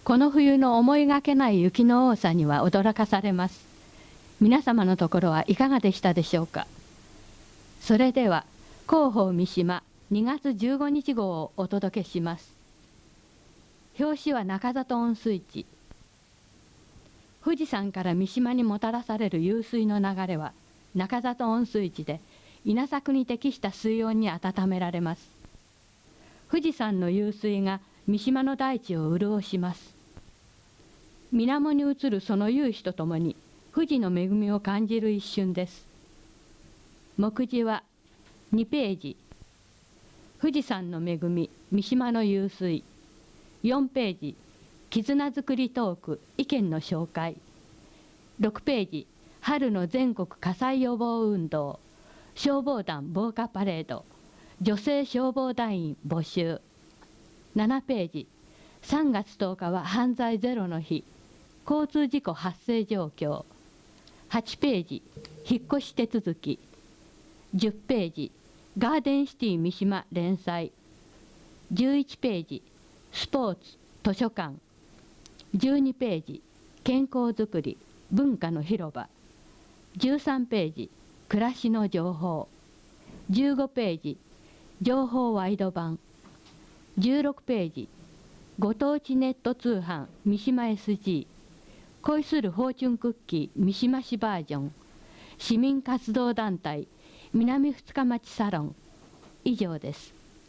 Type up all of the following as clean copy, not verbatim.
この冬の思いがけない雪の多さには驚かされます。皆様のところはいかがでしたでしょうか。それでは広報三島2月15日号をお届けします。表紙は中里温水池。富士山から三島にもたらされる湧水の流れは中里温水池で稲作に適した水温に温められます。富士山の湧水が三島の大地を潤します。水面に映るその夕日とともに富士の恵みを感じる一瞬です。目次は2ページ、富士山の恵み三島の湧水。4ページ、絆づくりトーク意見の紹介。6ページ、春の全国火災予防運動、消防団防火パレード、女性消防団員募集。7ページ、3月10日は犯罪ゼロの日、交通事故発生状況。8ページ、引っ越し手続き。10ページ、ガーデンシティ三島連載。11ページ、スポーツ図書館。12ページ、健康づくり文化の広場。13ページ、暮らしの情報。15ページ、情報ワイド版。16ページ、ご当地ネット通販三島 SG、 恋するフォーチュンクッキー三島市バージョン、市民活動団体南二日町サロン。以上です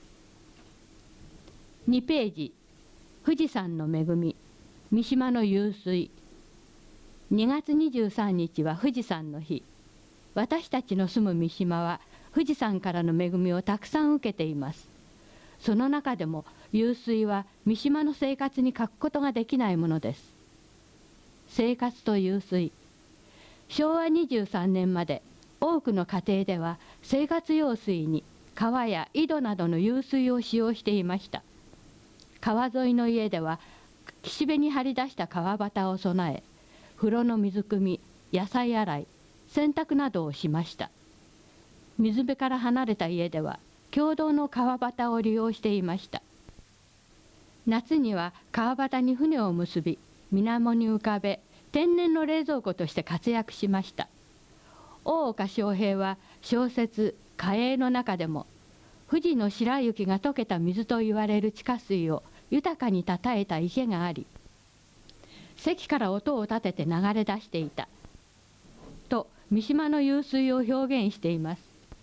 。2ページ、富士山の恵み三島の湧水。2月23日は富士山の日。私たちの住む三島は富士山からの恵みをたくさん受けています。その中でも湧水は三島の生活に欠くことができないものです。生活と湧水。昭和23年まで多くの家庭では生活用水に川や井戸などの湧水を使用していました。川沿いの家では岸辺に張り出した川端を備え、風呂の水汲み、野菜洗い、洗濯などをしました。水辺から離れた家では共同の川端を利用していました。夏には川端に船を結び、水面に浮かべ、天然の冷蔵庫として活躍しました。大岡昇平は小説「嘉永」の中でも、富士の白雪が溶けた水といわれる地下水を豊かにたたえた池があり、堰から音を立てて流れ出していたと三島の湧水を表現しています。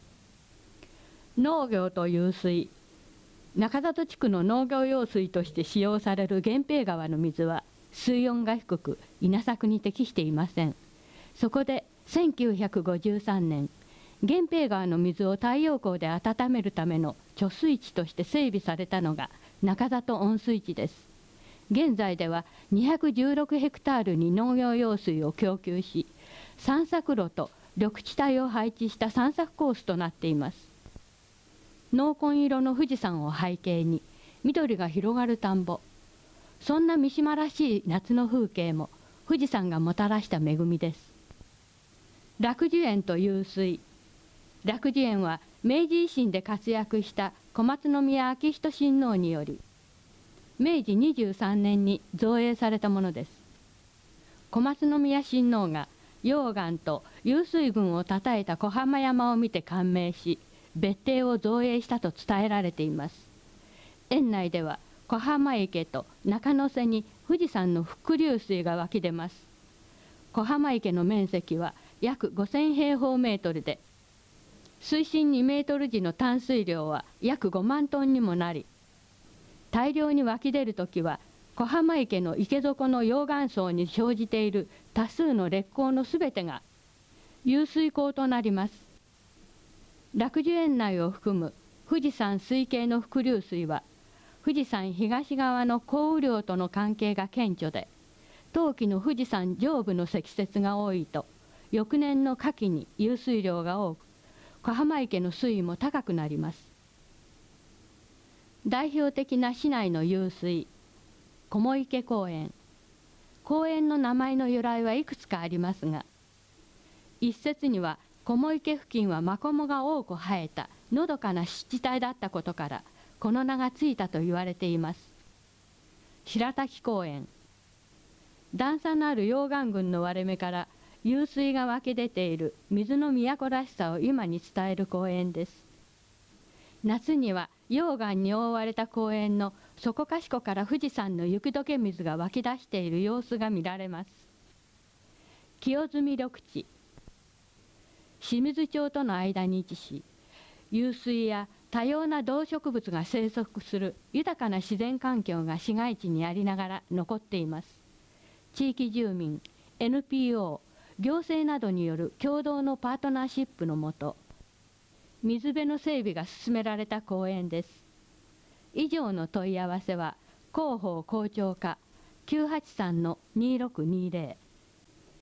農業と湧水。中里地区の農業用水として使用される源平川の水は水温が低く稲作に適していません。そこで1953年、源平川の水を太陽光で温めるための貯水池として整備されたのが中里温水池です。現在では216ヘクタールに農業用水を供給し、散策路と緑地帯を配置した散策コースとなっています。濃紺色の富士山を背景に緑が広がる田んぼ。そんな三島らしい夏の風景も富士山がもたらした恵みです。楽寿園と湧水。楽寿園は明治維新で活躍した小松宮昭仁親王により明治23年に造営されたものです。小松宮親王が溶岩と湧水群をたたえた小浜山を見て感銘し、別邸を造営したと伝えられています。園内では小浜池と中之瀬に富士山の伏流水が湧き出ます。小浜池の面積は約5000平方メートルで、水深2メートル時の淡水量は約5万トンにもなり、大量に湧き出るときは小浜池の池底の溶岩層に生じている多数の劣坑のすべてが湧水口となります。楽寿園内を含む富士山水系の伏流水は富士山東側の降雨量との関係が顕著で、冬季の富士山上部の積雪が多いと翌年の夏季に湧水量が多く、小浜池の水位も高くなります。代表的な市内の湧水、雲池公園。公園の名前の由来はいくつかありますが、一説には雲池付近はマコモが多く生えたのどかな湿地帯だったことからこの名がついたと言われています。白滝公園。 段差のある溶岩群の割れ目から湧水が湧き出ている水の都らしさを今に伝える公園です。夏には溶岩に覆われた公園のそこかしこから富士山の雪解け水が湧き出している様子が見られます。清澄緑地、清水町との間に位置し、湧水や多様な動植物が生息する豊かな自然環境が市街地にありながら残っています。地域住民、NPO、行政などによる共同のパートナーシップのもと、水辺の整備が進められた公園です。以上の問い合わせは広報広聴課983-2620